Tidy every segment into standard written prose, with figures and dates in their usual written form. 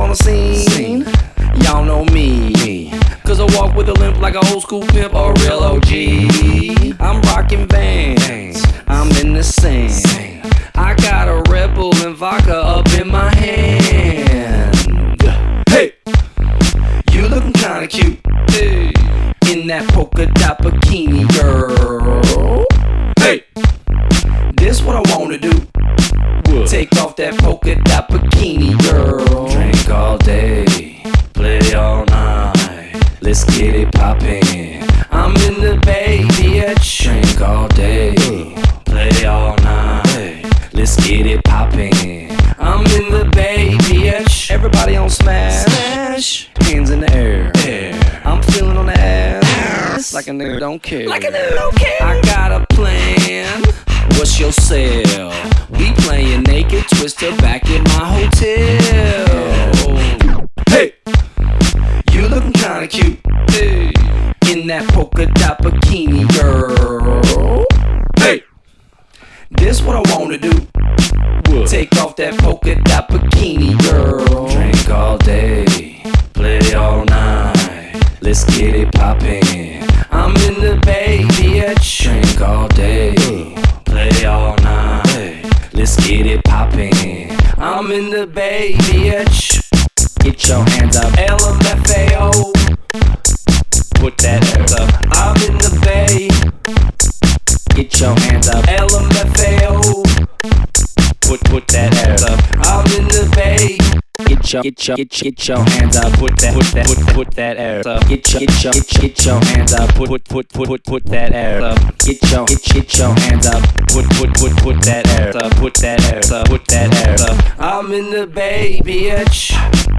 on the scene. Y'all know me, cause I walk with a limp like an old school pimp or a real OG. I'm rocking Vans, I'm in the sand. I got a Red Bull and vodka up in my hand. Hey, you looking kinda cute, hey, in that polka dot bikini, girl. Hey, this what I wanna do. Take off that polka dot bikini, girl. Drink all day, play all night. Let's get it poppin'. I'm in the Bay, bitch. Drink all day, play all night. Let's get it poppin'. I'm in the Bay, bitch. Everybody on smash, hands in the air. I'm feeling on the ass, like a nigga don't care. I got a plan. What's your sale? We playin' naked twister back in my hotel. Hey, you looking kinda cute, hey, in that polka dot bikini, girl. Hey, this what I wanna do. Take off that polka dot bikini, girl. Drink all day, play all night. Let's get it poppin'. I'm in the Bay, bitch. Drink all day, play all night. Let's get it poppin'. I'm in the Bay, bitch. Get your hands up, LMFAO. Put that ass up. I'm in the Bay. Get your hands up, LMFAO. Put that ass up. I'm in the Bay. Get your hands up. Put that ass up. Get your hands up. Put that ass up. Get your hands up. Put that ass up. Put that ass up. Put that ass up. I'm in the Bay, bitch.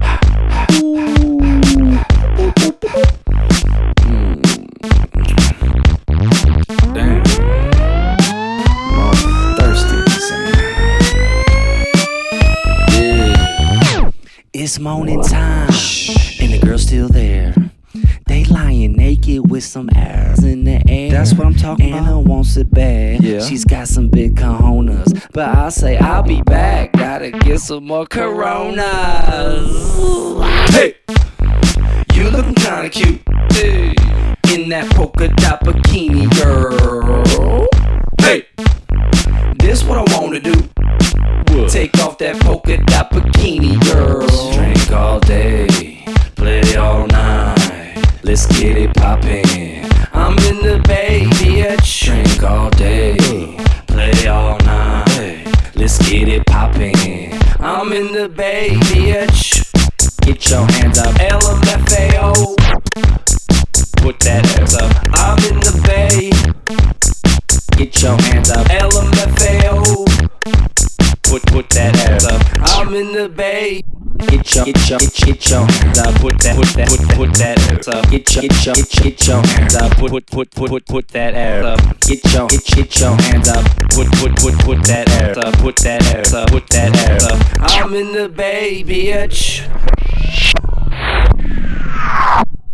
Damn. I'm thirsty, son. It's morning time, and the girl's still there. They lying naked with some ass in the air. That's what I'm talking about. Anna wants it bad. Yeah. She's got some big cojones, but I say I'll be back. Gotta get some more Coronas. Hey, you looking kinda cute, hey, in that polka dot bikini, girl. Hey, this what I wanna do. Take off that polka dot bikini, girl. Drink all day, play all night. Let's get it poppin'. I'm in the Bay, bitch. Drink all day, play all night. Let's get it poppin'. I'm in the Bay, bitch. Get your hands up, LMFAO. Put that ass up. I'm in the Bay. Get your hands up, LMFAO. Put that ass up. I'm in the Bay. Get your hands up. Put that ass up. Get your hands up. Put that ass up. Get your hands up. Put that ass up. Put that ass up. Put that ass up. I'm in the Bay, bitch.